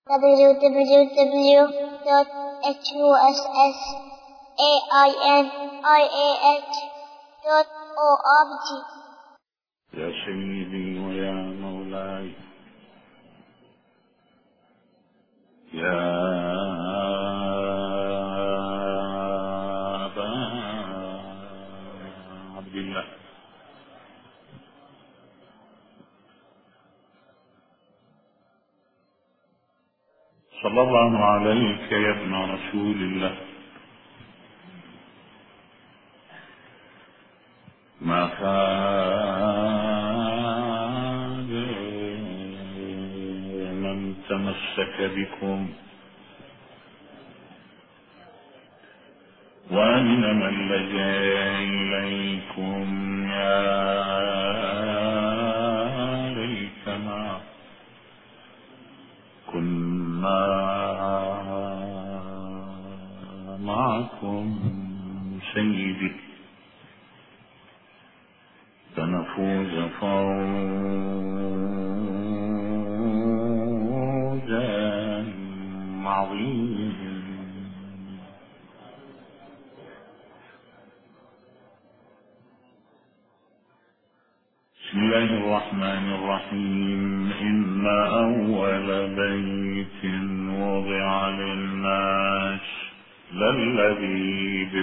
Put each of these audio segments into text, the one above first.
www.husainiah.org. يا سيدي ويا مولاي، يا أبا عبد الله، صلى الله عليك يا ابن رسول الله. ما فاد من تمسك بكم، وإنما لجأ إليكم. يا ليتنا كنا معكم سيدي فنفوز فوزا عظيما. بسم الله الرحمن الرحيم. إن أول بيت وضع للناس للذي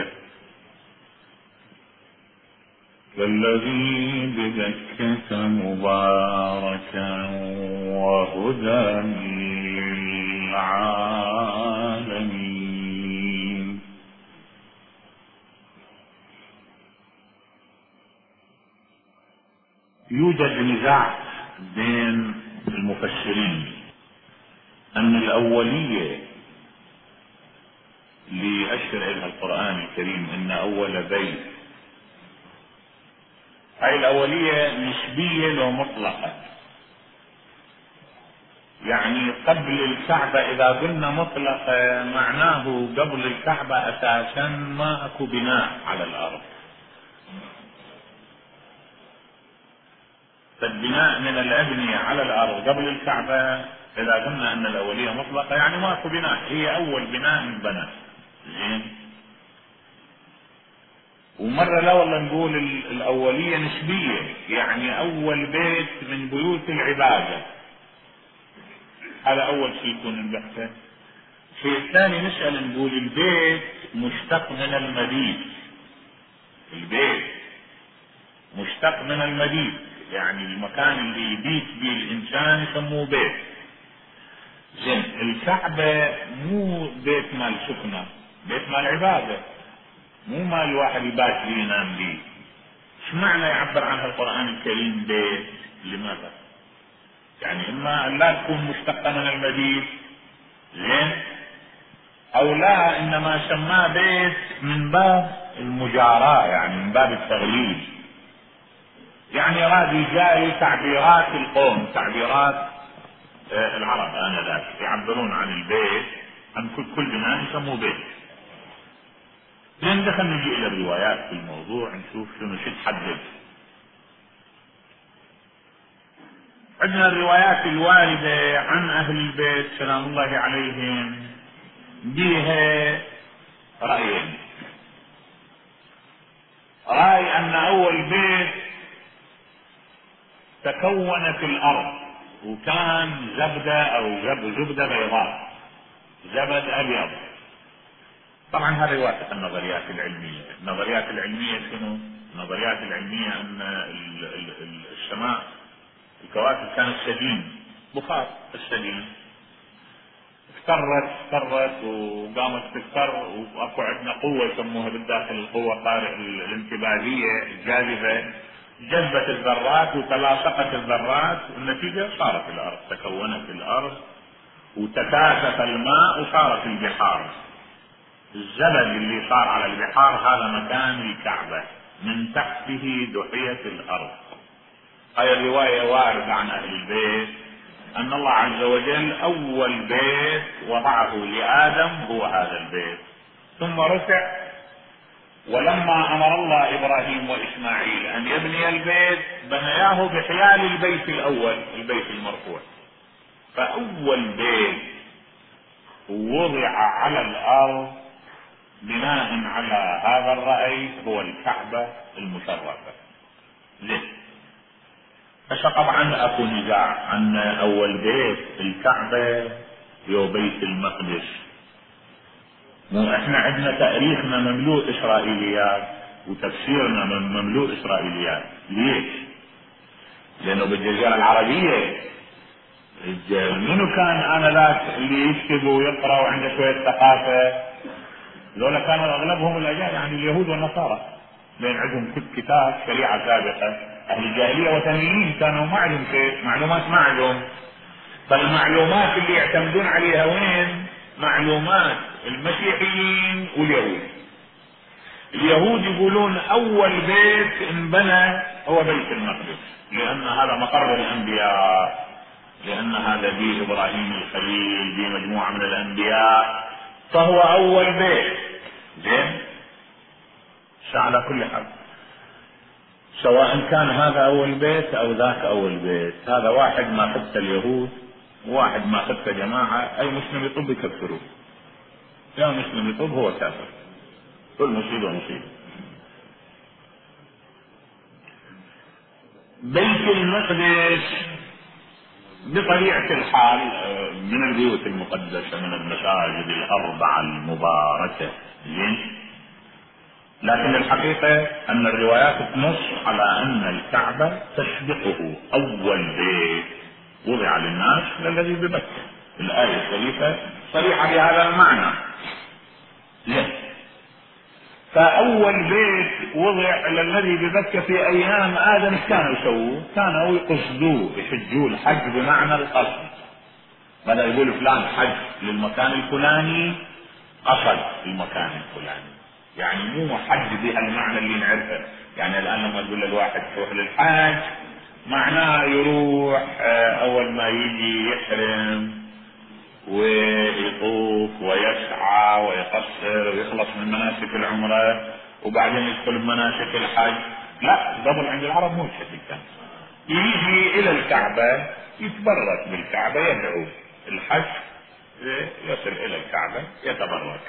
ببكة مباركا وهدى للعالمين. يوجد نزاع بين المفسرين أن الأولية اللي أشار إليها القرآن الكريم إن أول بيت، هاي الأولية نسبية لو مطلقة، يعني قبل الكعبة. إذا قلنا مطلقة معناه قبل الكعبة أساسا ما أكو بناء على الأرض، فالبناء من الأبنية على الأرض قبل الكعبة. إذا قلنا أن الأولية مطلقة يعني ما أكو بناء، هي أول بناء بنى. زين. ومرة لا والله نقول الأولية نسبية، يعني أول بيت من بيوت العبادة، هذا أول شيء يكون البحث. الشيء الثاني نسأل نقول البيت مشتق من المبيت، البيت مشتق من المبيت، يعني المكان اللي يبيت به الإنسان يسموه بيت. زين. الكعبة مو بيت مال سكنة، بيت مال عبادة، مو مال الواحد يبات فيه ينام به. ايش معنى يعبر عنها القرآن الكريم بيت؟ لماذا؟ يعني اما ان لا تكون مشتقة من المبيت، زين، او لا انما سماه بيت من باب المجاراة، يعني من باب التغليل. يعني رادي جاي تعبيرات القوم، تعبيرات العرب آنذاك يعبرون عن البيت، عن كل بناء يسموه بيت. لين دخلنا نجي الى الروايات في الموضوع نشوف شنو تحدد. عندنا الروايات الواردة عن اهل البيت سلام الله عليهم بها رأيين. رأي ان اول بيت تكونت الارض وكان زبدة او زبدة بيضاء، زبد ابيض. طبعا هذا يوافق النظريات العلمية. النظريات العلمية شنو؟ النظريات العلمية ان السماء الكواكب كانت سديم، بخار السديم، افترت وقامت تكتر، واكو عندنا قوة يسموها بالداخل القوة طارئ الانتباهية الجاذبة، جذبت الذرات وتلاصقت الذرات، والنتيجة صارت الارض، تكونت الارض وتكاثف الماء وصارت البحار. الزبد اللي صار على البحار هذا مكان الكعبة، من تحته دحية الارض. هاي الرواية واردة عن اهل البيت ان الله عز وجل اول بيت وضعه لآدم هو هذا البيت، ثم رفع. ولما امر الله ابراهيم واسماعيل ان يبني البيت بنياه بحيال البيت الاول، البيت المرفوع. فأول بيت وضع على الأرض بناء على هذا الرأي هو الكعبة المشرفة. ليه؟ طبعا اكو نزاع عن اول بيت الكعبة يو بيت المقدس. مو احنا عندنا تاريخنا مملوء اسرائيليات وتفسيرنا مملوء اسرائيليات. ليش؟ لانه بالجزيرة العربية منو كان انذاك اللي يكتب ويقرا وعنده شوية ثقافة؟ لولا كانوا اغلبهم الاجانب يعني اليهود والنصارى، لان عندهم كتاب شريعة سابقة. اهل الجاهلية وثنيين كانوا ما عندهم شيء، معلومات ما عندهم. فالمعلومات اللي يعتمدون عليها وين؟ معلومات المسيحيين واليهود. اليهود يقولون اول بيت انبنى هو بيت المقدس، لان هذا مقر الانبياء، لان هذا بيه ابراهيم الخليل، بيه مجموعة من الانبياء، فهو اول بيت. زين؟ على كل حال سواء كان هذا اول بيت او ذاك اول بيت، هذا واحد ما خدت اليهود وواحد ما خدت جماعة، اي مسلم يطب يكفروه. يا مسلم يطب هو كافر، كل مصيبة مصيبة. بيت المقدس بطبيعة الحال من البيوت المقدسة، من المساجد الأربعة المباركة. زين؟ لكن الحقيقة أن الروايات تنص على أن الكعبة تسبقه. أول بيت وضع للناس الذي بمكة. الآية الشريفة صريحة بهذا المعنى. ليه؟ فأول بيت وضع للذي بمكة في أيام آدم كانوا يسووه، كانوا يقصدوه، يحجوا الحج بمعنى القصد. بدأ يقول فلان حج للمكان الفلاني، قصد المكان الفلاني، يعني مو حج بها المعنى اللي نعرفه. يعني الآن لما تقول للواحد تروح للحج معناه يروح أول ما يجي يحرم ويطوف ويسعى ويقصر ويخلص من مناسك العمرة وبعدين يدخل بمناسك الحج. لا، قبل عند العرب مو الشكل كان. يجي إلى الكعبة يتبرك بالكعبة، يدعو الحج، يصل إلى الكعبة يتبرك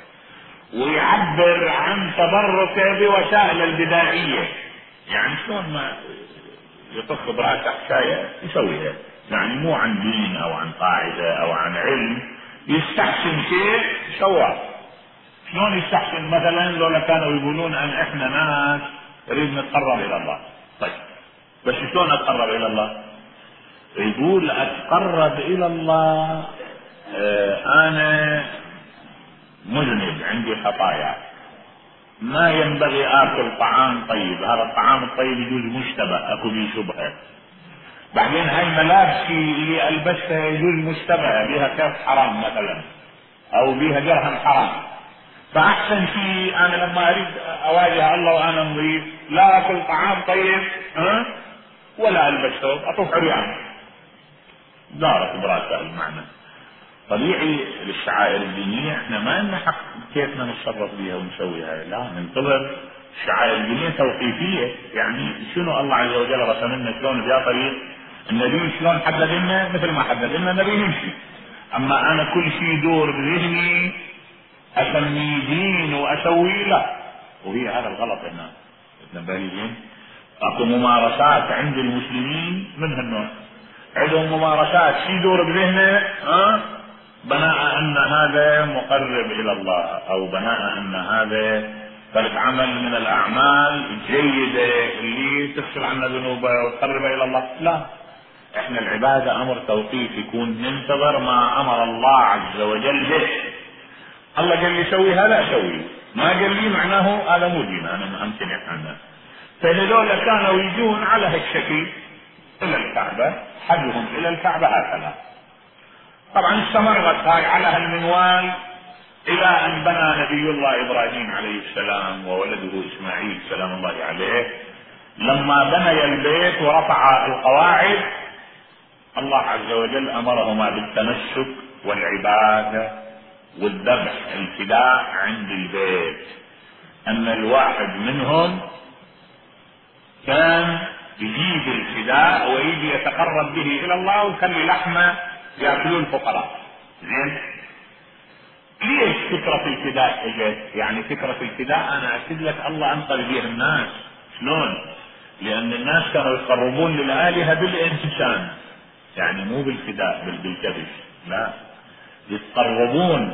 ويعبر عن تبركه بوسائل البدائية. يعني شلون ما يطخ براسه حكاية يسويها، يعني مو عن دين او عن قاعدة او عن علم، يستحسن شيء سواه. شلون يستحسن؟ مثلا لولا كانوا يقولون ان احنا ناس نريد نتقرب الى الله. طيب بس شلون اتقرب الى الله؟ يقول اتقرب الى الله انا مذنب، عندي خطايا، ما ينبغي اكل طعام طيب، هذا الطعام الطيب يجوز مشتبه، اكو بيه شبهه. بعدين هاي ملابسي اللي البسها يجوز مشتبهه، بيها كاس حرام مثلا او بيها درهم حرام. فاحسن شيء انا لما اريد اواجه الله وانا نظيف لا اكل طعام طيب ولا البس ثوب، اطوف عريان. دارت براسه المعنى. طبيعي للشعائر الدينية احنا ما لنا حق كيفنا نتصرف بها ونسويها، لا، ننتظر. الشعائر الدينية توقيفية، يعني شنو الله عز وجل رسم لنا شلون بها طريق، النبي شلون حدد لنا مثل ما حدد لنا النبي نمشي. اما انا كل شيء يدور بذهني اسميه دين واسوي، لا. وهي هذا الغلط هنا نبهين. اكو ممارسات عند المسلمين من هالنوع، عندهم ممارسات شيء يدور بذهنه بناء ان هذا مقرب الى الله، او بناء ان هذا فرد عمل من الاعمال الجيدة اللي تغفر عنا ذنوبه وتقرب الى الله. لا، احنا العبادة امر توقيف، يكون ننتظر ما امر الله عز وجل به. الله قال لي سوي هذا اسوي، ما قال لي معناه هذا مو دين، انا امتنع عنه. فهذول كانوا يجون على هالشكل الى الكعبة، حجهم الى الكعبة هكذا. طبعا استمرت هاي على هالمنوال الى ان بنى نبي الله ابراهيم عليه السلام وولده اسماعيل سلام الله عليه. لما بني البيت ورفع القواعد الله عز وجل امرهما بالتمسك والعبادة والذبح، الفداء عند البيت. ان الواحد منهم كان يجيب الفداء ويجي يتقرب به الى الله ويخلي لحمه ياكلون الفقراء. زين، ليش فكرة الفداء اجت؟ يعني فكرة الفداء انا اكد لك الله انقذ بها الناس. شلون؟ لان الناس كانوا يقربون للآلهة بالانسان، يعني مو بالفداء بالكبش، لا، يتقربون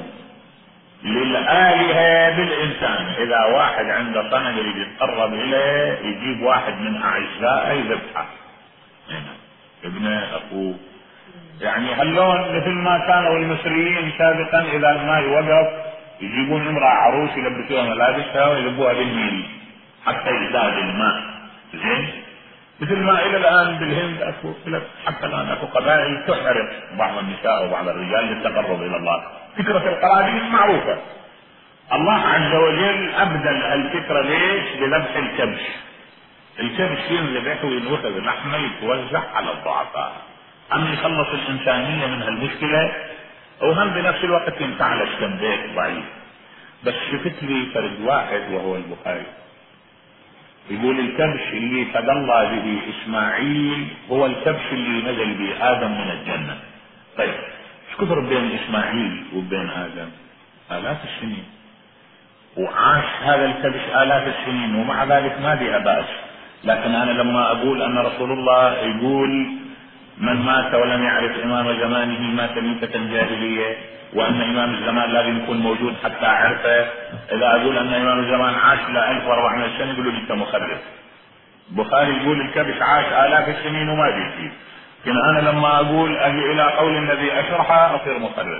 للآلهة بالإنسان. إذا واحد عنده صنم يريد يتقرب إليه يجيب واحد من أعزائه يذبحه، ابنه أخوه. يعني هاللون مثل ما كانوا المصريين سابقا إذا الماء وقف يجيبون امرأة عروس يلبسوها ملابسها ويلبوها بالنيل حتى يزداد الماء. زين، مثل ما إلى الآن بالهند أكو، حتى الآن أكو قبائل تحرق بعض النساء وبعض الرجال للتقرب إلى الله. فكرة القرابين معروفة. الله عز وجل أبدل الفكرة ليش؟ بذبح الكبش. الكبش ينذبح وينوخذ لحمه يتوزع على الضعفاء، أم يخلص الإنسانية من هالمشكلة، وهم بنفس الوقت ينفعلش كم بيت ضعيف. بس شفت لي فرد واحد وهو البخاري يقول الكبش اللي فدى الله به إسماعيل هو الكبش اللي نزل به آدم من الجنة. طيب ايش كثر بين إسماعيل وبين آدم؟ آلاف السنين، وعاش هذا الكبش آلاف السنين، ومع ذلك ما بها بأس. لكن أنا لما أقول أن رسول الله يقول من مات ولم يعرف إمام زمانه مات ميتة جاهلية، وأن إمام الزمان لازم يكون موجود حتى أعرفه، إذا أقول أن إمام الزمان عاش ل 1400 سنة يقولوا لي أنت مخرف. البخاري يقول الكبش عاش آلاف السنين وما بيجي. لكن أنا لما أقول أجي إلى قول الذي أشرحه أصير مخرف.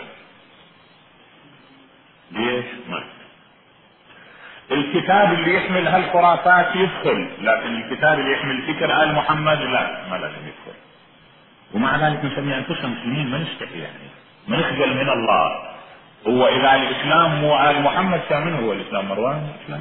ليش؟ ما الكتاب اللي يحمل هالخرافات يدخل، لكن الكتاب اللي يحمل فكر آل محمد لا، ما لازم يدخل. ومع ذلك نسمي أنفسنا مسلمين، ما نستحي يعني، ما نخجل من الله. هو إذا الإسلام مو آل محمد كان هو الإسلام؟ مروان الإسلام.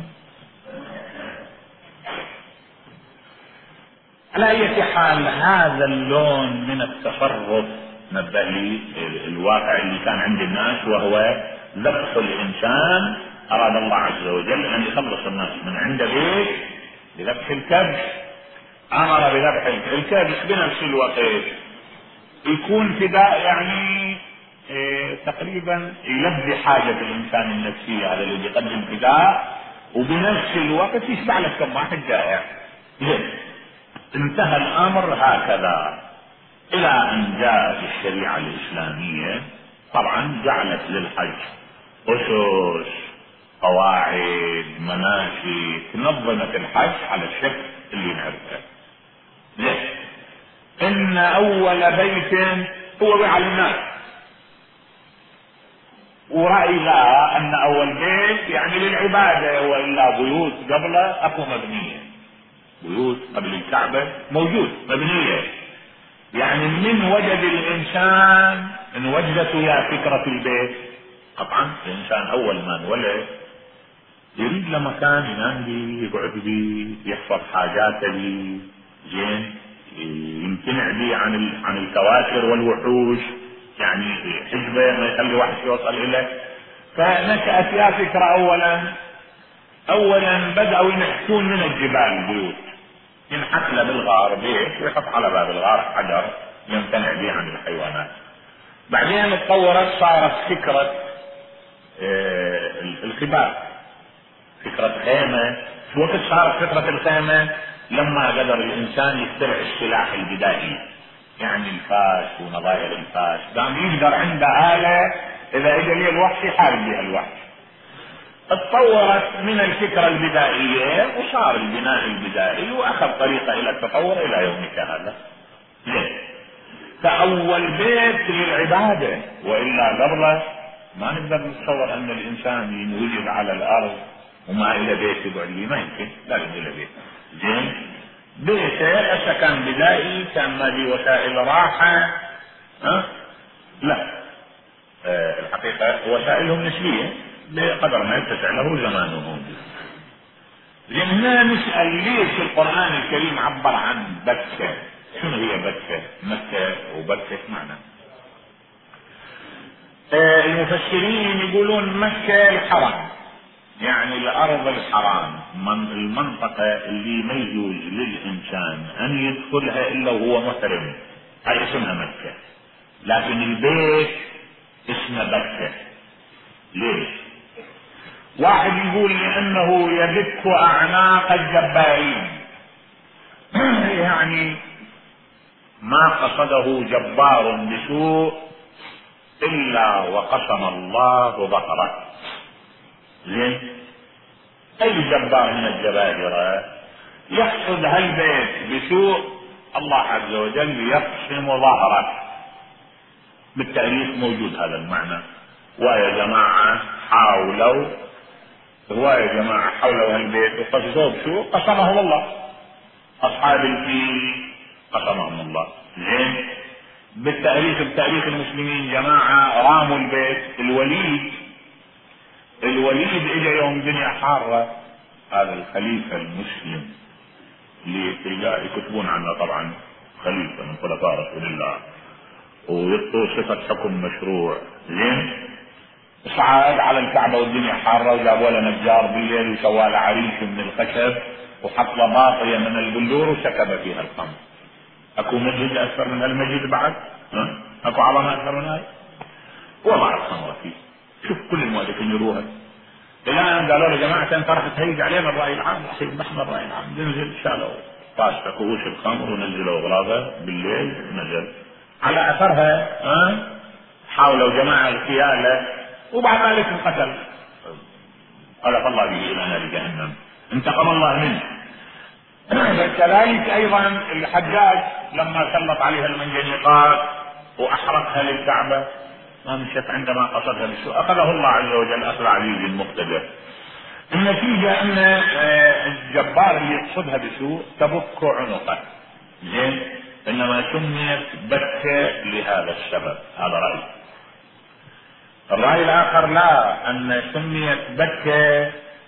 على أي حال هذا اللون من التصرف نبه لي الواقع اللي كان عند الناس، وهو ذبح الإنسان. أراد الله عز وجل أن يخلص الناس من عند بيت بذبح الكبش. أمر بذبح الكبش بنفس الوقت يكون فداء، يعني تقريبا يلبي حاجة الإنسان النفسية هذا اللي يقدم فداء، وبنفس الوقت يشبع لك كم واحد جائع. انتهى الأمر هكذا إلى أن جاءت الشريعة الإسلامية. طبعا جعلت للحج أسس، قواعد، مناسك، نظمت الحج على الشكل اللي نعرفه. ليش؟ إن أول بيت هو بيع للناس، ورأي لا أن أول بيت يعني للعبادة، وإلا بيوت قبله أكو مبنية، بيوت قبل الكعبة موجود مبنية. يعني من وجد الإنسان إن وجدت يا فكرة البيت. طبعا الإنسان أول ما انولد يريد له مكان ينام به، يقعد به، يحفظ حاجاته به، زين، يمتنع به عن الكواسر والوحوش، يعني حجبه ما يخلي واحد يوصل اليه. فنشأت يا فكرة اولا بدأوا ينحتون من الجبال بيوت، ينحت له بالغار بيت ويحط على باب الغار حجر يمتنع به عن الحيوانات. بعدين تطورت، صارت فكرة الخباء، فكرة خيمة. في وقت صارت فكرة الخيمة لما قدر الإنسان يخترع السلاح البدائي، يعني الفاس ونظائر الفاس، قام يقدر عنده آلة إذا إجا لي الوحش يحارب بها الوحش. اتطورت من الفكرة البدائية وصار البناء البدائي، وأخذ طريقة إلى التطور إلى يومك هذا. ليه؟ فأول بيت للعبادة، وإلا قبله ما نقدر نتصور أن الإنسان ينوجد على الأرض وما إلى بيت يقعد لي، ما يمكن، لازم إلى بيت. زين، بيته كان بدائي، كان ما لي وسائل راحة، لا، الحقيقة وسائلهم نسبية بقدر ما يتسع له زمانهم. زين، هنا نسأل ليش القرآن الكريم عبر عن بكة؟ شنو هي بكة؟ مكة وبكة معنى. المفسرين يقولون مكة الحرم، يعني الأرض الحرام، المنطقة اللي ما يجوز للإنسان أن يدخلها إلا وهو محرم، هاي اسمها مكة. لكن البيت اسمه بكة. ليش؟ واحد يقول لأنه يبك أعناق الجبارين يعني ما قصده جبار بسوء إلا وقسم الله ظهره. زين؟ أي جبار من الجبابرة يقصد هالبيت بسوء، الله عز وجل يقسم ظهره. بالتأليف موجود هذا المعنى. ويا جماعة حاولوا هالبيت وقصدوا بسوء قسمهم الله. أصحاب الفيل قسمهم الله. زين؟ بالتأليف بتأليف المسلمين جماعة راموا البيت. الوليد اجى يوم دنيا حارة، هذا الخليفة المسلم اللي يكتبون عنه طبعا خليفة من خلفاء رسول الله ويعطوا صفة حكم مشروع. زين؟ صعد على الكعبة والدنيا حارة وجابوا له نجار بالليل وسوى له عريش من الخشب وحط له باطية من البلور وسكب فيها الخمر. اكو مجد اكثر من هالمجد بعد؟ اكو عظمة اكثر من هاي؟ وضع الخمر فيه. شوف كل المؤلفين يروها. الان قالوا له جماعة انت راح تهيج علينا الرأي العام، راح يذبحنا الرأي العام. ننزل شالوا طاشة كؤوس الخمر ونزلوا اغراضه بالليل ونزل. على اثرها حاولوا جماعة القيادة وبعد ذلك انقتل. قال الله به الى نار جهنم، انتقم الله منه. كذلك ايضا الحجاج لما سلط عليها المنجنيقات واحرقها للكعبة ما مشت عندما قصدها بالسوء، اخذه الله عز وجل اخذ عزيز مقتدر. النتيجة ان الجبار اللي يقصدها بسوء تبك عنقه. زين؟ انما سميت بكة لهذا السبب. هذا رأي. الرأي الاخر لا، ان سميت بكة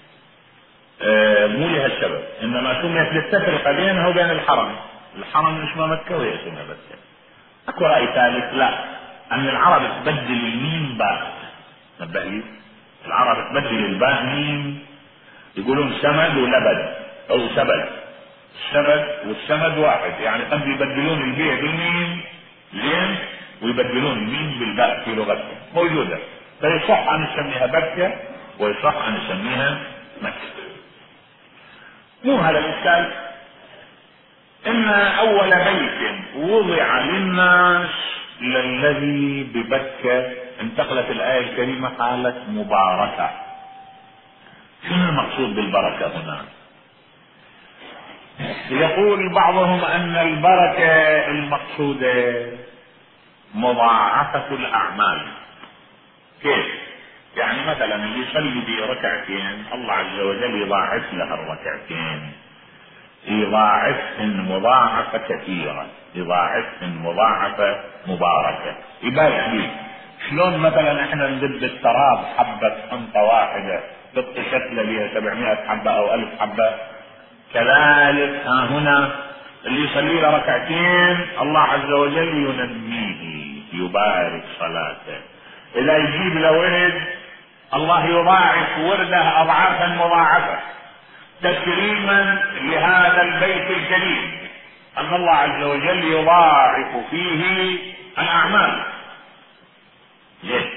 مو لها السبب، انما سميت للتفرقة بينها وبين الحرم. الحرم اسمه مكة وهي اسمها بكة. اكو رأي ثالث لا، ان العرب تبدل الميم باء. نبه لي، العرب تبدل الباء ميم، يقولون سمد ولبد او سبد. السبد والسمد واحد، يعني قد يبدلون الباء بالميم. زين؟ ويبدلون الميم بالباء في لغتهم موجودة. فيصح ان نسميها بكة ويصح ان نسميها مكة. مو هذا الاشكال. ان اول بيت وضع للناس للذي ببكة، انتقلت الآية الكريمة قالت مباركة. شنو المقصود بالبركة هنا؟ يقول بعضهم ان البركة المقصودة مضاعفة الاعمال. كيف؟ يعني مثلا اللي يصلي بركعتين الله عز وجل يضاعف له الركعتين، يضاعفهن مضاعفة كثيرة، يضاعفهن مضاعفة مباركة، يبارك لي. شلون مثلا احنا ندب التراب حبة حنطة واحدة تتشكل بها 700 حبة او 1000 حبة، كذلك هنا اللي يصلي له ركعتين الله عز وجل ينميه، يبارك صلاته. اذا يجيب له ورد الله يضاعف ورده اضعافا مضاعفة تكريما لهذا البيت الكريم، ان الله عز وجل يضاعف فيه الاعمال. ليه؟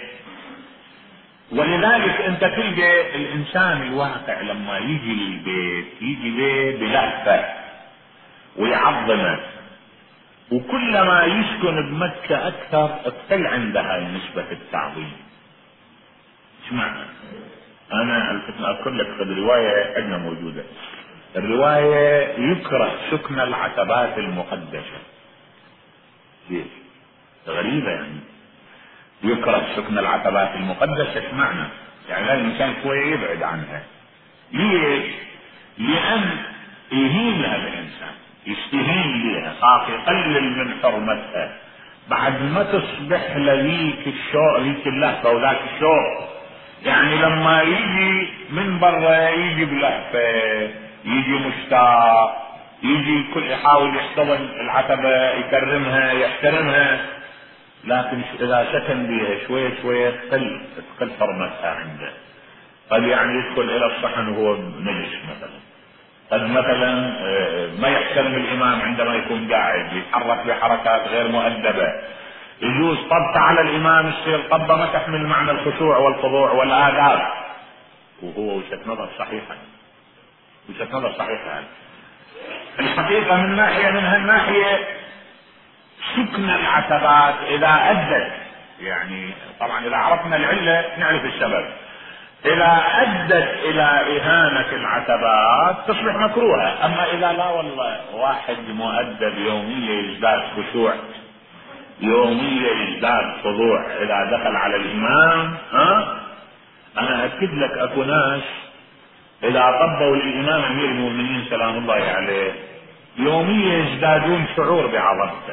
ولذلك انت تلقى الانسان الواقع لما يجي للبيت يجي ليه بلهفة ويعظمه، وكلما يسكن بمكة اكثر تقل عندها نسبة التعظيم. ايش معنى؟ انا اذكر لك في الرواية عندنا موجودة، الرواية يكره سكن العتبات المقدسة. ليش؟ غريبة يعني. يكره سكن العتبات المقدسة، ايش معنى؟ يعني لازم الانسان شوية يبعد عنها. ليش؟ لان يهين هذا الانسان، يستهين بها، صار يقلل من حرمتها بعد ما تصبح لذيك الشوق، ذيك اللهفة وذاك الشوق. يعني لما يجي من برا يجي بلهفة، يجي مشتاق، يجي كل يحاول يحتضن العتبة، يكرمها، يحترمها، لكن اذا سكن بها شوية شوية تقل حرمتها عنده. قد يعني يدخل الى الصحن وهو نجس مثلا، قد مثلا ما يحترم الامام عندما يكون قاعد، يتحرك بحركات غير مؤدبة، يجوز طبطة على الامام الشيخ طبة ما تحمل معنى الخشوع والخضوع والآداب، وهو وجهة نظر صحيحة، وجهة نظر صحيحة. الحقيقة من ناحية، من هالناحية سكن العتبات اذا ادت، يعني طبعا اذا عرفنا العلة نعرف السبب، اذا ادت الى اهانة العتبات تصبح مكروهة. اما اذا لا والله واحد مؤدب يوميا يزداد خشوع، يوميا يزداد خضوع اذا دخل على الامام، انا اكد لك اكو ناس اذا طبوا الامام امير المؤمنين سلام الله عليه يوميا يزدادون شعور بعظمته.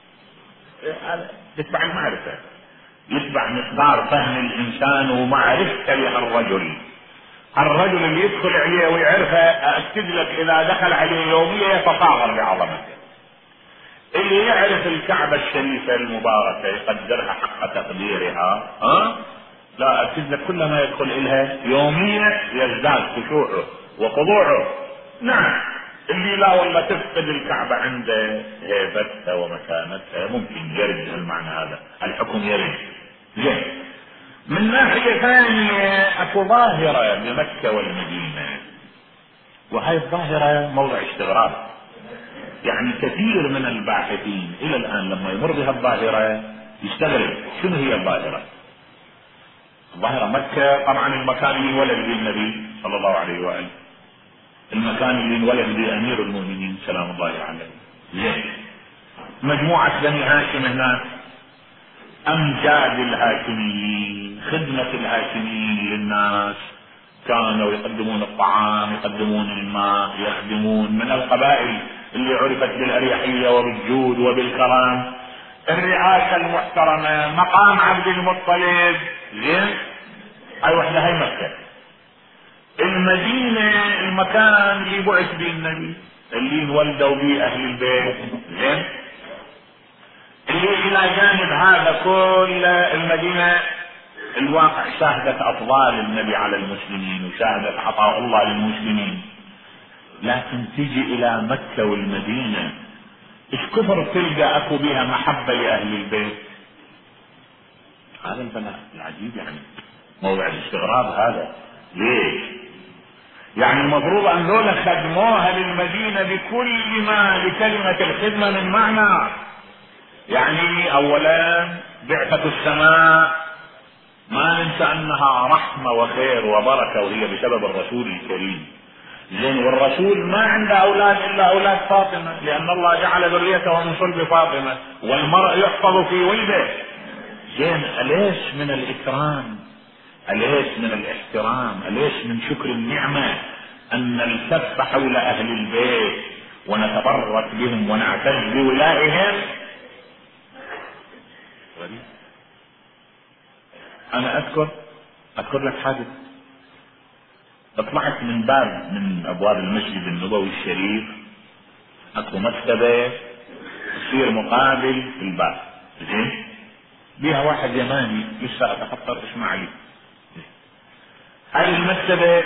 يتبع المعرفة، يتبع مقدار فهم الانسان ومعرفته بهالرجل. الرجل اللي يدخل عليه ويعرفه اكد لك اذا دخل عليه يوميا يتفاخر بعظمته. اللي يعرف الكعبة الشريفة المباركة يقدرها حق تقديرها، لا اكد لك كلما يدخل الها يوميا يزداد خشوعه وخضوعه. نعم اللي لا والله تفقد الكعبة عنده هيبتها ومكانتها ممكن يرد المعنى هذا، الحكم يرد. زين. من ناحية ثانية اكو ظاهرة بمكة والمدينة، وهي الظاهرة موضع استغراب. يعني كثير من الباحثين الى الان لما يمر بها الظاهرة يستغرب شنو هي الظاهرة. الظاهرة مكة طبعا المكان اللي انولد به النبي صلى الله عليه وآله، المكان اللي انولد به امير المؤمنين سلام الله عليه. زين. مجموعة بني هاشم هناك، امجاد الهاشميين، خدمة الهاشميين للناس، كانوا يقدمون الطعام، يقدمون الماء، يخدمون، من القبائل اللي عرفت بالاريحية وبالجود وبالكرم. الرعاشة المحترمة، مقام عبد المطلب. زين. هاي وحدة هاي مكة. المدينة المكان اللي بعث به النبي، اللي انولدوا به اهل البيت. زين. اللي الى جانب هذا كل المدينة الواقع شاهدت افضال النبي على المسلمين وشاهدت عطاء الله للمسلمين. لكن تجي الى مكة والمدينة ايش كثر تلقى اكو بها محبة لاهل البيت. هذا البلاء العجيب، يعني موضع الاستغراب هذا. ليش؟ يعني المفروض ان ذولا خدموها للمدينة بكل ما لكلمة الخدمة من معنى. يعني اولا بعثة السماء ما ننسى انها رحمة وخير وبركة، وهي بسبب الرسول الكريم. زين. والرسول ما عنده اولاد الا اولاد فاطمة، لان الله جعل ذريته من صلب فاطمة، والمرء يحفظ في ولده. زين. اليش من الاكرام، اليش من الاحترام، اليش من شكر النعمة ان نلتف حول اهل البيت ونتبرك بهم ونعتز بولائهم. انا اذكر لك حادث. طلعت من باب من ابواب المسجد النبوي الشريف، اكو مكتبة تصير مقابل الباب. زين. بيها واحد يماني لسه اتخطر اسمه علي. هذه المكتبة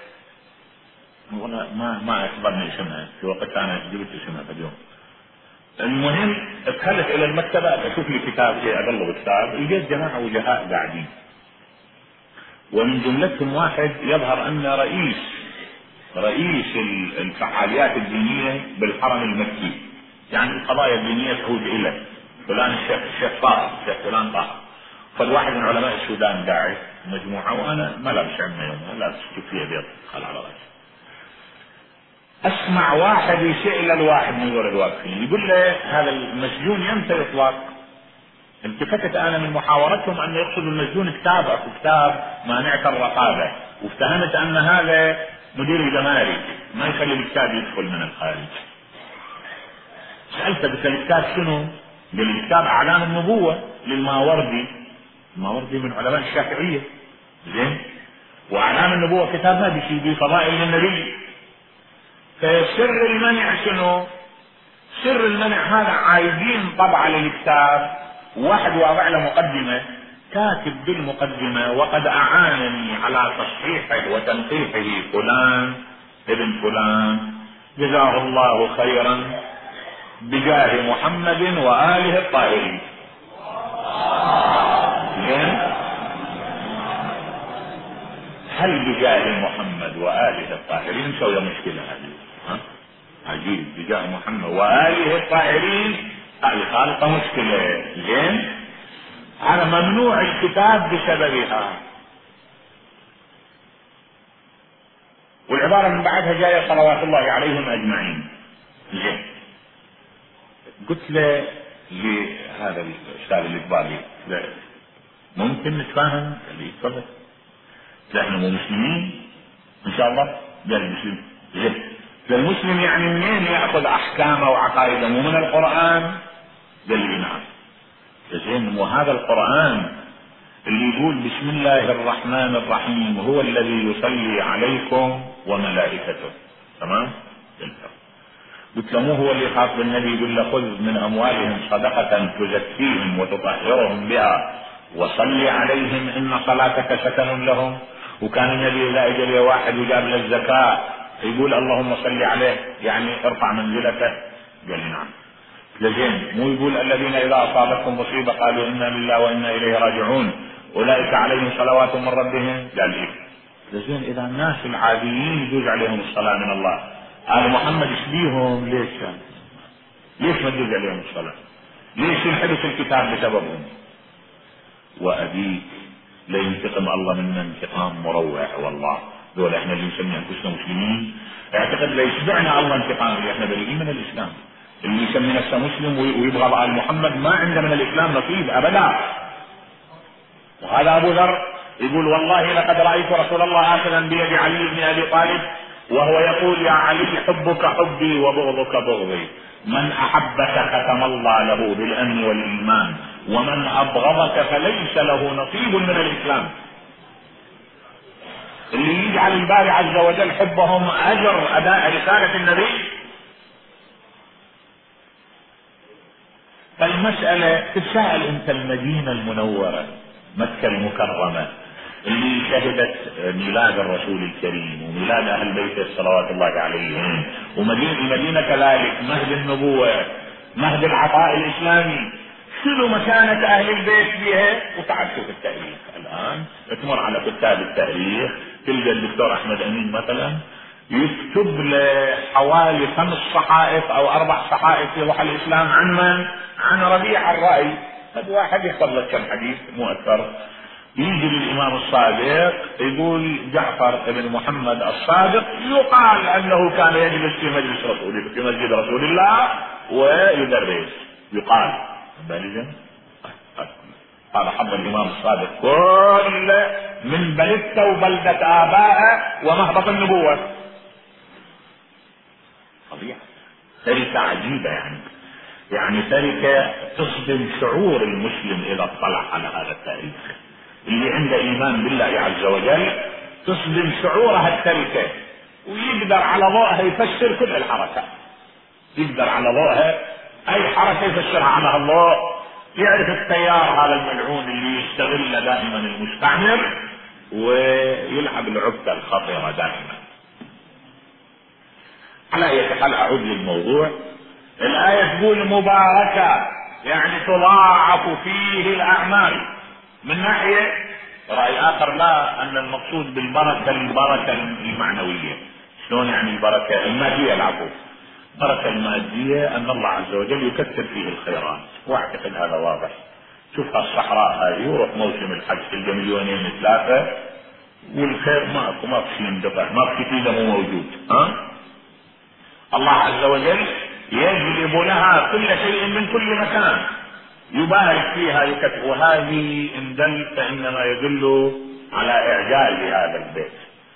ما اخبرني اسمها في وقت انا جبت اسمها في اليوم. المهم ادخلت الى المكتبة اشوف لي كتاب، اقلب كتاب، لقيت جماعة وجهاء قاعدين، ومن جملتهم واحد يظهر ان رئيس الفعاليات الدينية بالحرم المكي، يعني القضايا الدينية تعود اليه فلان الشيخ طاهر، الشيخ فلان طاهر. فالواحد من علماء السودان قاعد مجموعة، وانا ما لابس عمة يوم، لابس كفية بيض خل على راسي. اسمع واحد يسأل الواحد من ورد واقفين يقول له هذا المسجون يمتى يطلق؟ التفتت انا من محاورتهم ان يقصد المسجون كتاب مانعة الرقابة، وافتهمت ان هذا مدير الجمارك ما يخلي الكتاب يدخل من الخارج. سألت قلت الكتاب شنو؟ قال الكتاب اعلام النبوة للماوردي. الماوردي من علماء الشافعية. زين. واعلام النبوة كتاب ما بيشي بفضائل النبي. فسر المنع شنو؟ سر المنع هذا عايزين طبعا للكتاب، واحد واضع له مقدمة، كاتب بالمقدمة وقد اعانني على تصحيحه وتنقيحه فلان ابن فلان جزاه الله خيرا بجاه محمد وآله الطاهرين. هل بجاه محمد وآله الطاهرين مسوية مشكلة هذه؟ عجيب، بجاه محمد وآله الطاهرين هذه خالقة مشكلة. زين، هذا ممنوع الكتاب بسببها. والعبارة من بعدها جاية صلوات الله عليهم أجمعين. زين، قلت له لهذا الأستاذ اللي قبالي ممكن نتفاهم؟ قال لي تفضل. احنا مو مسلمين ان شاء الله؟ قال مسلم. زين، المسلم يعني منين ياخذ احكامه وعقائده؟ مو من القران؟ قال لي نعم. زين، وهذا القران اللي يقول بسم الله الرحمن الرحيم هو الذي يصلي عليكم وملائكته، تمام؟ قلت له مو هو اللي خاطب النبي يقول له خذ من اموالهم صدقه تزكيهم وتطهرهم بها وصلي عليهم ان صلاتك سكن لهم؟ وكان النبي اذا اجى له واحد وجاب له الزكاه يقول اللهم صل عليه، يعني ارفع منزلته. قال لي نعم. زين، مو يقول الذين اذا اصابتهم مصيبه قالوا انا لله وانا اليه راجعون اولئك عليهم صلوات من ربهم؟ قال لي زين، اذا الناس العاديين يجوز عليهم الصلاه من الله، آل محمد يشبيهم ليش ما تجوز عليهم الصلاه؟ ليش ينحدث الكتاب بسببهم؟ وأبيك لينتقم الله منا انتقام مروع. والله دول احنا اللي نسمي انفسنا مسلمين اعتقد ليشبعنا الله انتقام اللي احنا بريئين من الاسلام. اللي يسمي نفسه مسلم ويبغض آل محمد ما عنده من الاسلام نصيب ابدا. وهذا ابو ذر يقول والله لقد رايت رسول الله اخذا بيد علي بن ابي طالب وهو يقول يا علي حبك حبي وبغضك بغضي، من احبك ختم الله له بالامن والايمان ومن ابغضك فليس له نصيب من الاسلام. اللي يجعل الباري عز وجل حبهم اجر اداء رسالة النبي. فالمسألة تتساءل انت المدينة المنورة مكة المكرمة اللي شهدت ميلاد الرسول الكريم وميلاد اهل بيته صلوات الله عليهم، ومدينة كذلك مهد النبوة مهد العطاء الاسلامي، شنو مكانة اهل البيت فيها؟ وتعال شوف التاريخ الان، تمر على كتاب التاريخ تلقى الدكتور احمد امين مثلا يكتب لحوالي 5 صحائف او 4 صحائف في ضحى الاسلام عن من؟ عن ربيع الرأي. طب واحد يحفظ لك كم حديث مو اكثر. يجي للامام الصادق يقول جعفر بن محمد الصادق يقال انه كان يجلس في مجلس رسول في مسجد رسول الله ويدرس، يقال بالجن. هذا حب الامام الصادق كل من بلدته وبلدة ابائه ومهبط النبوة. طبيعة تركة عجيبة يعني تركة تصدم شعور المسلم اذا اطلع على هذا التاريخ. اللي عنده ايمان بالله عز وجل تصدم شعورها التركة ويقدر على ضوءها يفسر كل الحركات، يقدر على ضوءها اي حركة يفسرها على الله. يعرف التيار هذا الملعون اللي يستغل دائما المستعمر ويلعب العبدة الخطيرة دائما. على اي حال اعود للموضوع. الآية تقول مباركة يعني تضاعف فيه الاعمال. من ناحية رأي اخر لا، ان المقصود بالبركة البركة المعنوية. شلون يعني البركة المادية؟ العفو، البركة المادية ان الله عز وجل يكثر فيه الخيرات، واعتقد هذا واضح. شوف الصحراء هذه وروح موسم الحج تلقى 2,000,000 والخير ما في شيء يندفع، ما في فيده مو موجود. الله عز وجل يجلب لها كل شيء من كل مكان يبارك فيها يكثر. وهذه ان دل فانما يدل على اعجاز هذا البيت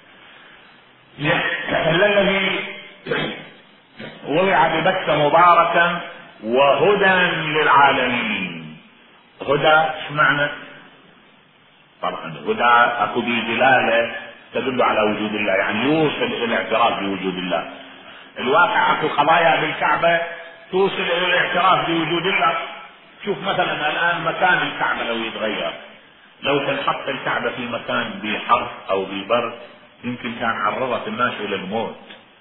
الذي وضع ببكة مباركا وهدى للعالمين. هدى ايش معنى؟ طبعا هدى اكو به دلاله تدل على وجود الله، يعني يوصل الى الاعتراف بوجود الله. الواقع اكو قضايا بالكعبه توصل الى الاعتراف بوجود الله. شوف مثلا الان مكان الكعبه لو يتغير، لو تنحط الكعبه في مكان بحر او ببرد يمكن كان عرضت الناس الى الموت.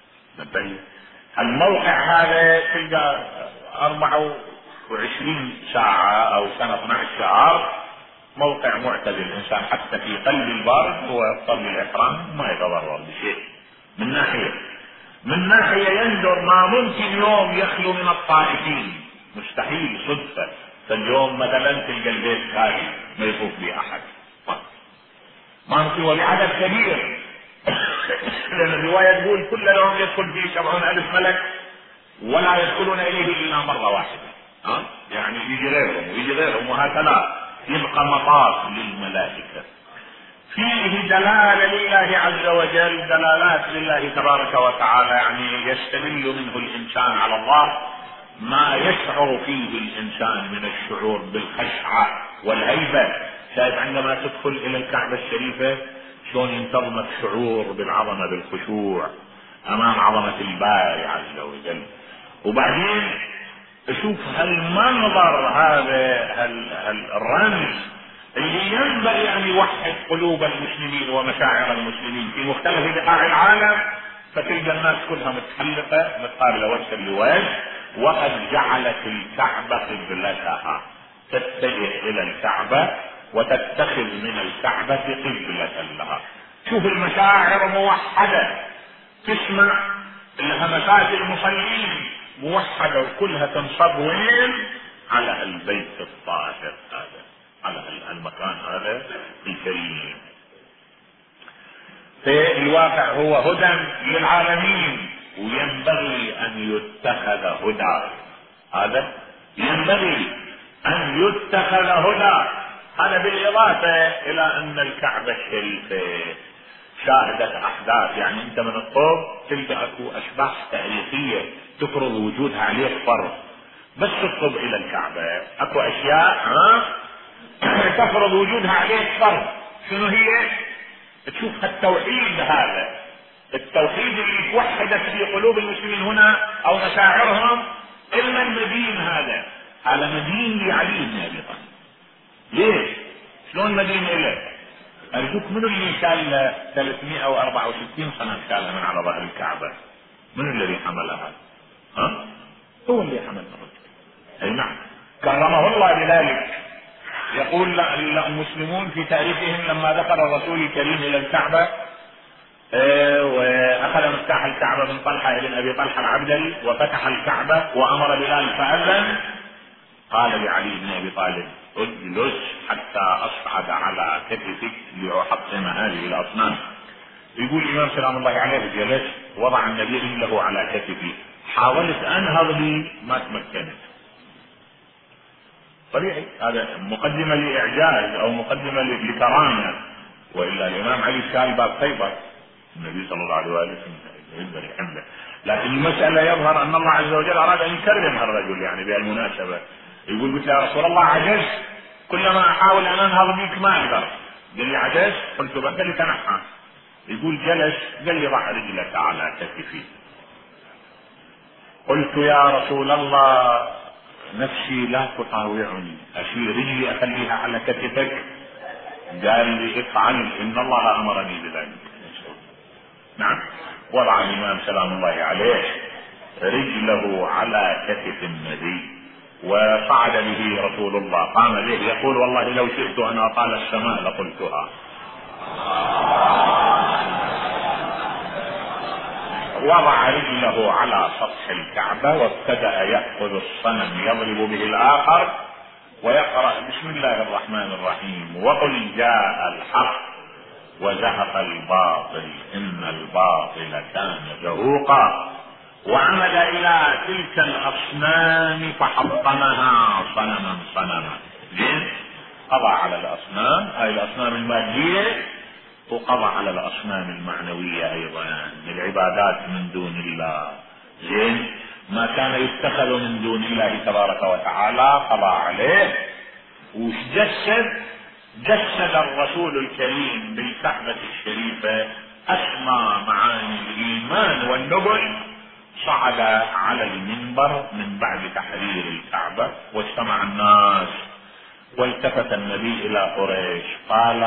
الموقع هذا تلقى 24 ساعة او سنة 12 شهر موقع معتدل، الانسان حتى في قلب البارد هو يضطر للاحرام ما يتضرر بشيء من ناحيه. من ناحيه يندر ما ممكن يوم يخلو من الطائفين، مستحيل صدفه فاليوم مثلا تلقى البيت خالي ما يطوف به احد، ما ممكن وبعدد كبير. لان الروايه تقول كل يوم يدخل فيه 70,000 ملك ولا يدخلون اليه الا مره واحده. يعني يجي غيرهم ويجي غيرهم وهكذا يبقى مطاف للملائكه. فيه دلاله لله عز وجل، دلالات لله تبارك وتعالى، يعني يستدل منه الانسان على الله ما يشعر فيه الانسان من الشعور بالخشعه والهيبه. شايف عندما تدخل الى الكعبه الشريفه شلون ينتظمك شعور بالعظمه بالخشوع امام عظمه الباري عز وجل. وبعدين شوف هالمنظر هذا الرمز اللي ينبغي ان يوحد قلوب المسلمين ومشاعر المسلمين في مختلف بقاع العالم، فتلقى الناس كلها متحلقه متقابله وجها لوجه، وقد جعلت الكعبه قبلتها، تتجه الى الكعبه وتتخذ من الكعبه قبله لها. شوف المشاعر موحده، تسمع الهمسات المصلين موحده وكلها تنصب وين؟ على البيت الطاهر هذا، على المكان هذا الكريم. في الواقع هو هدى للعالمين، وينبغي ان يتخذ هدى، هذا ينبغي ان يتخذ هدى. هذا بالاضافه الى ان الكعبه الشريفه شاهدت احداث، يعني انت من الطوب تلقى اكو اشباح تاريخيه تفرض وجودها عليك فرض، بس الطب الى الكعبه اكو اشياء تفرض وجودها عليك فرض. شنو هي؟ تشوف التوحيد هذا، التوحيد اللي توحدت في قلوب المسلمين هنا او مشاعرهم، الا المدين هذا على مدين لعلي بن ابي طالب. ليش؟ شلون مدين له؟ ارجوك منو اللي شال 364 صنم شالها من على ظهر الكعبه؟ من الذي حملها؟ هو اللي حملها الرجل. اي نعم، كرمه الله بذلك. يقول المسلمون في تاريخهم لما دخل الرسول الكريم الى الكعبه واخذ مفتاح الكعبه من طلحه بن ابي طلحه العبدري وفتح الكعبه وامر بلال فاذن، قال لعلي بن ابي طالب اجلس حتى اصعد على كتفك لأحطم هذه الاصنام. يقول الامام سلام الله عليه جلس، وضع النبي رجله على كتفي، حاولت انهض لي ما تمكنت. طبيعي، هذا مقدمه لاعجاز او مقدمه لكرامه، والا الامام علي شال باب خيبر النبي صلى الله عليه وسلم يقدر يحمله. لكن المساله يظهر ان الله عز وجل اراد ان يكرم هالرجل يعني بهالمناسبه. يقول قلت يا رسول الله عجزت، كلما احاول ان انهض بك ما اقدر. قال لي عجزت؟ قلت قال لي تنحى. يقول جلس، قال لي ضع رجلك على كتفي. قلت يا رسول الله نفسي لا تطاوعني، اشيل رجلي اخليها على كتفك؟ قال لي افعل ان الله امرني بذلك. نعم، وضع الامام سلام الله عليه رجله على كتف النبي وصعد به رسول الله، قام به يقول والله لو شئت ان اطال السماء لقلتها. وضع رجله على سطح الكعبة وابتدأ يأخذ الصنم يضرب به الآخر ويقرأ بسم الله الرحمن الرحيم وقل جاء الحق وزهق الباطل إن الباطل كان زهوقا، وعمد إلى تلك الأصنام فحطمها صنما صنما. زين، قضى على الأصنام، هاي الأصنام المادية، وقضى على الأصنام المعنوية أيضا، العبادات من دون الله. زين، ما كان يتخذ من دون الله تبارك وتعالى قضى عليه. جسد الرسول الكريم بالكعبة الشريفة أسمى معاني الإيمان والنبل. صعد على المنبر من بعد تحرير الكعبة واجتمع الناس، والتفت النبي إلى قريش قال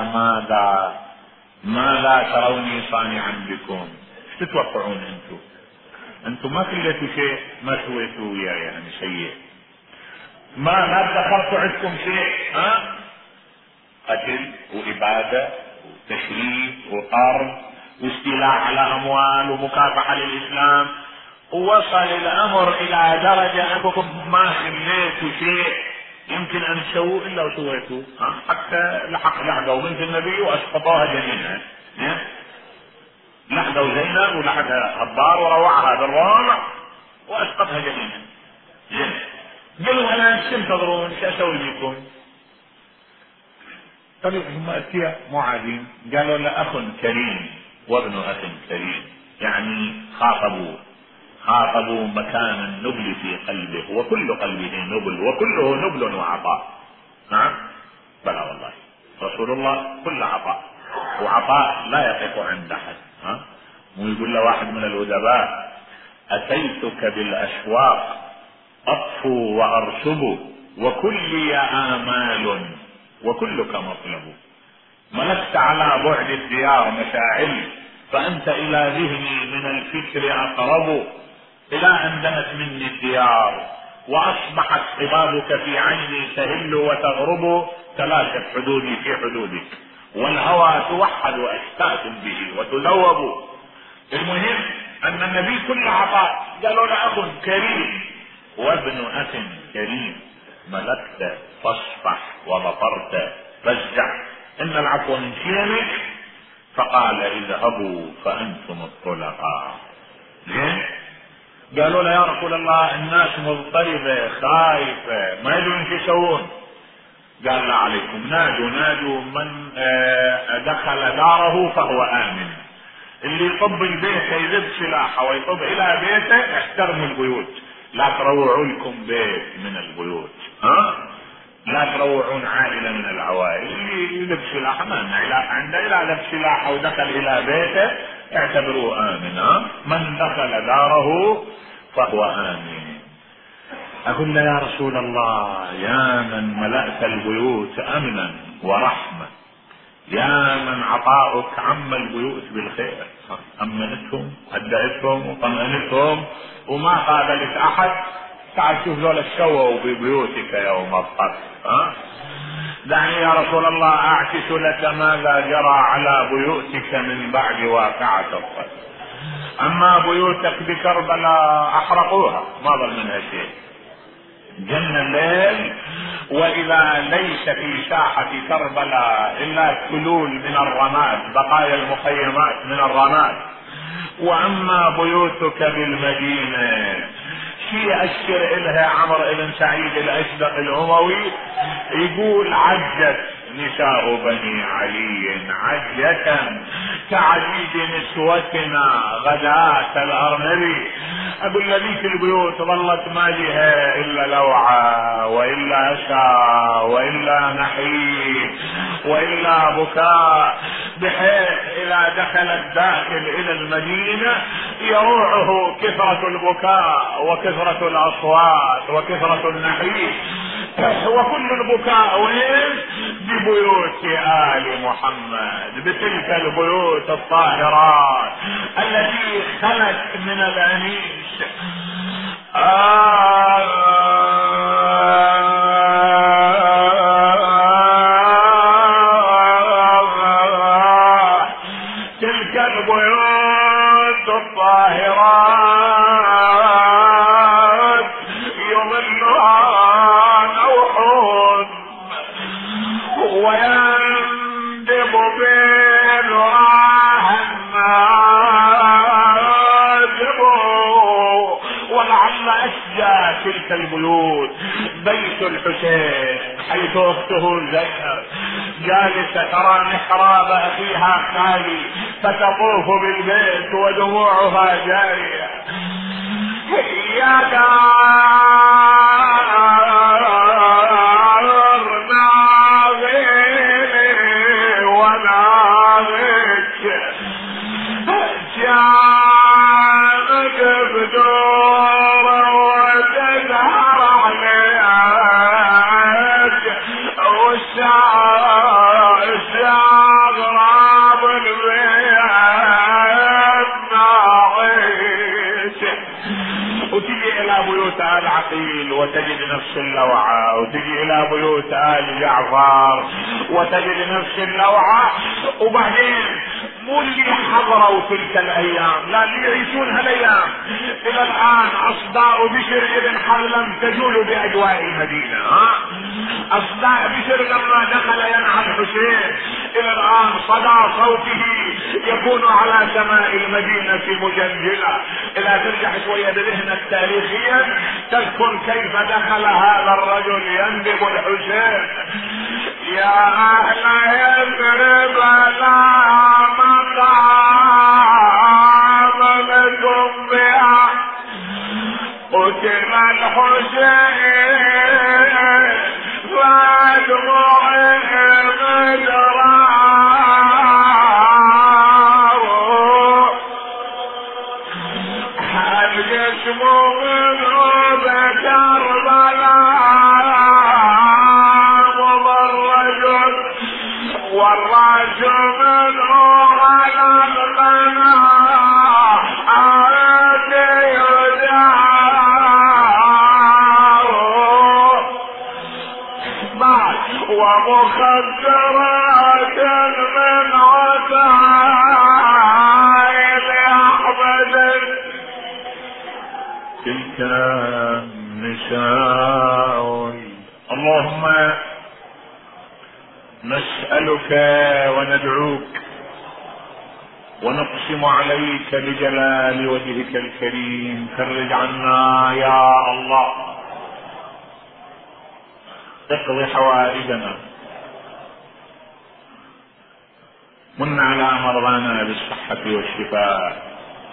ماذا تروني صانعا بكم؟ ايش تتوقعون انتم ما خليتوا شيء، ما سويتوا وياي يعني سيء، ما ادخرتوا عندكم شيء، قتل وإبادة وتشريف وطرد واستيلاء على أموال ومكافحة للإسلام. ووصل الأمر إلى درجة أنكم ما خليتوا شيء يمكن أن تسووا إلا وسويتوا، حتى لحقوا بنت النبي وأسقطوها جنينها، لحقوا زينب ولحقها خبار وروعها بالروع وأسقطها جنينها. قالوا أنا ايش تنتظرون؟ ايش أسوي بكم؟ قالوا هم أتيا معادين. قالوا لا، أخ كريم وابن أخ كريم، يعني خاطبوا مكان النبل في قلبه، وكل قلبه نبل وكله نبل وعطاء. نعم بلى والله رسول الله كل عطاء، وعطاء لا يقف عند أحد. مو يقول له واحد من الأدباء أتيتك بالأشواق أطفو وأرسب وكلي آمال وكلك مطلب، ملكت على بعد الديار مشاعل فأنت إلى ذهني من الفكر أقرب، إلى أن دنت مني الديار وأصبحت قبابك في عيني تهل وتغرب، تلاشت حدودي في حدودك والهوى توحد أشتات به وتذوب. المهم أن النبي كل عطاء. قالوا له أخ كريم وابن أخ كريم، ملكت فاصفح وبطرت فازع، إن العفو من شيمك. فقال اذهبوا فأنتم الطلقاء. قالوا له يا رسول الله الناس مضطربة خايفة ما يدرون ايش يسوون. قال لا عليكم، نادوا من دخل داره فهو آمن. اللي يطب البيت يذب سلاحه ويطب الى بيته احترموا البيوت، لا تروعوا لكم بيت من البيوت، لا تروعون عائلة من العوائل. اللي يذب سلاحه ما لنا علاقة عنده، إذا ذب سلاحه ودخل الى بيته اعتبروه آمنا، من دخل داره فهو آمن. أقول له يا رسول الله يا من ملأت البيوت أمنا ورحمة، يا من عطاؤك عم البيوت بالخير، أمنتهم هدأتهم وطمأنتهم وما قابلت أحد. تعال شوف ذولا الشووا ببيوتك يوم القتل. دعني يا رسول الله أعكس لك ماذا جرى على بيوتك من بعد واقعة القتل. أما بيوتك بكربلاء أحرقوها ما ظل منها شيء، جن الليل وإذا ليس في ساحة كربلاء إلا كلول من الرماد، بقايا المخيمات من الرماد. وأما بيوتك بالمدينة شيء أشكر إلها عمرو بن سعيد الأشدق الأموي، يقول عجت نساء بني علي عجة كعديد نسوتنا غداة الأرنبي. أقول لذيك البيوت ظلت ما لها إلا لوعة وإلا أسى وإلا نحيب وإلا بكاء، بحيث إذا دخل الداخل إلى المدينة يروعه كثرة البكاء وكثرة الأصوات وكثرة النحيب. وكل البكاء وين؟ ببيوت آل محمد، بتلك البيوت الطاهرات التي خلت من الأنيس. تلك البيوت الطاهرات يظلها نوح ويندب بالراح النادب، ولعل أشجى تلك البيوت بيت الحسين حيث أخته زينب جالسة ترى محراب أخيها خالي فتطوف بالبيت ودموعها جارية. يا دار ناظري وناظرك جانك بدور وتزهر عليك والشاغ راب البيت ناظرك. وتجي الى بيوت بيوت آل عقيل وتجد نفس اللوعة، وتجي إلى بيوت آل جعفر وتجد نفس اللوعة. وبعدين مو اللي حضروا تلك الأيام، لا اللي يعيشون هالأيام إلى الآن أصداء بشر ابن حضلم تجول بأجواء المدينة. أصداء بشر لما دخل ينعى الحسين إلى الآن صدى صوته يكون على سماء المدينة مجلجلة. إلى ترجع شوية بذهنك تاريخيا تذكر كيف دخل هذا الرجل يندب الحسين: يا أهل يثرب لا مقام لكم بها، قتل الحسين فادمع مدرار، هل جسمه ذنوب كربلاء مضرج، والراس منه على الغنى ومخدرات من وسائل أحمد. تلك النساء. اللهم نسألك وندعوك ونقسم عليك بجلال وجهك الكريم: فرج عنا يا الله، اقض حوائجنا، من على مرضانا بالصحة والشفاء.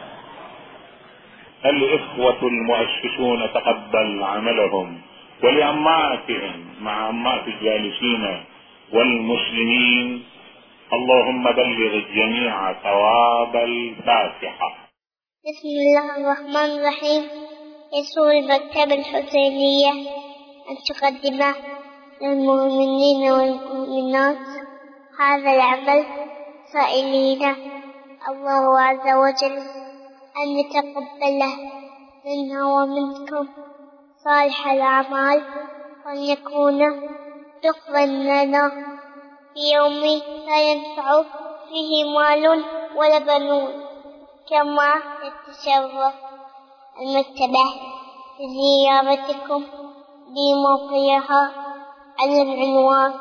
الإخوة المؤسسون تقبل عملهم، ولأماتهم مع أمات الجالسين والمسلمين اللهم بلغ الجميع ثواب الفاتحة. بسم الله الرحمن الرحيم. يسر المكتبة الحسينية أن تقدم للمؤمنين والمؤمنات هذا العمل سائلين الله عز وجل أن يتقبله منا ومنكم صالح الأعمال، وأن يكون ذخرا لنا في يوم لا ينفع فيه مال ولا بنون. كما يتشرف المكتبة بزيارتكم بموقعها على العنوان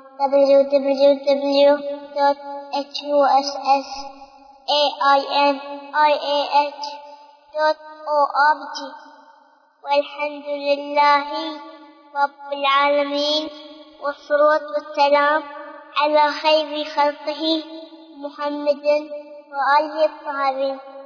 www.hussainih.org. والحمد لله رب العالمين، والصلاة والسلام على خير خلقه محمد وآله الطاهرين.